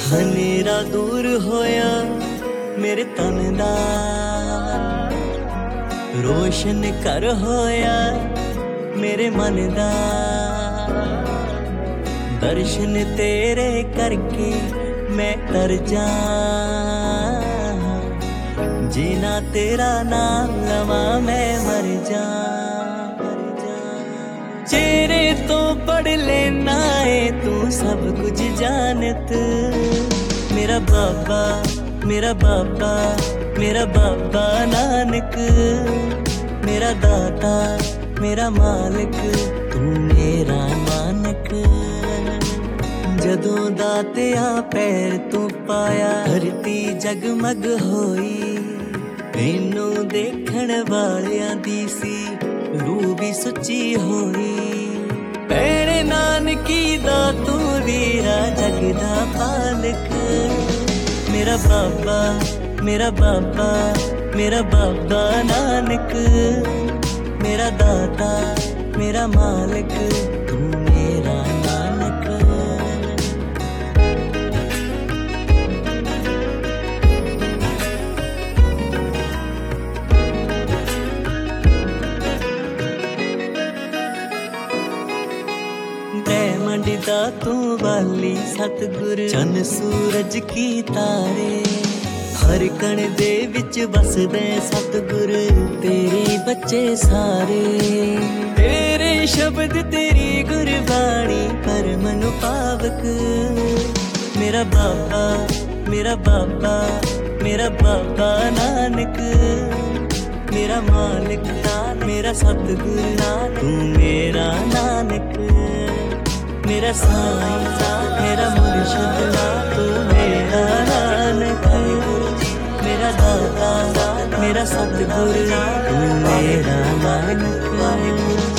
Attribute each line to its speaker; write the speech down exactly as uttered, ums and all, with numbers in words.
Speaker 1: हनेरा दूर होया मेरे तन दा, रोशन कर होया मेरे मन दा। दर्शन तेरे करके मैं तर जा, जीना तेरा नाम लवा मैं मर जा। चेहरे तो पढ़ लेना है तू सब कुछ जानत, मेरा बाबा मेरा बाबा मेरा बाबा नानक, मेरा दाता मेरा मालिक तू मेरा नानक। जदों दातिया पैर तू पाया धरती जगमग होई, मैनू देखण वालियां दी सी रूह भी सुची होई। भैणे नानकी दा तू वीरा जग दा पालक, मेरा बाबा मेरा बाबा मेरा बाबा नानक, मेरा दाता मेरा मालिक तू मेरा नानक। ब्रह्मंड दा तू वाली सतगुर, चन सूरज की तारे, हर कण दे विच बसदे सतगुर तेरे बच्चे सारे। तेरे शब्द तेरी गुरबाणी पर मनु पावक, मेरा बाबा मेरा बाबा मेरा बाबा नानक, मेरा मालिक मेरा सतगुर तू मेरा नानक। मेरा साईं मेरा मुर्शिद तू मेरा नानक, मेरा दाता मेरा सतगुर तू मेरा नानक।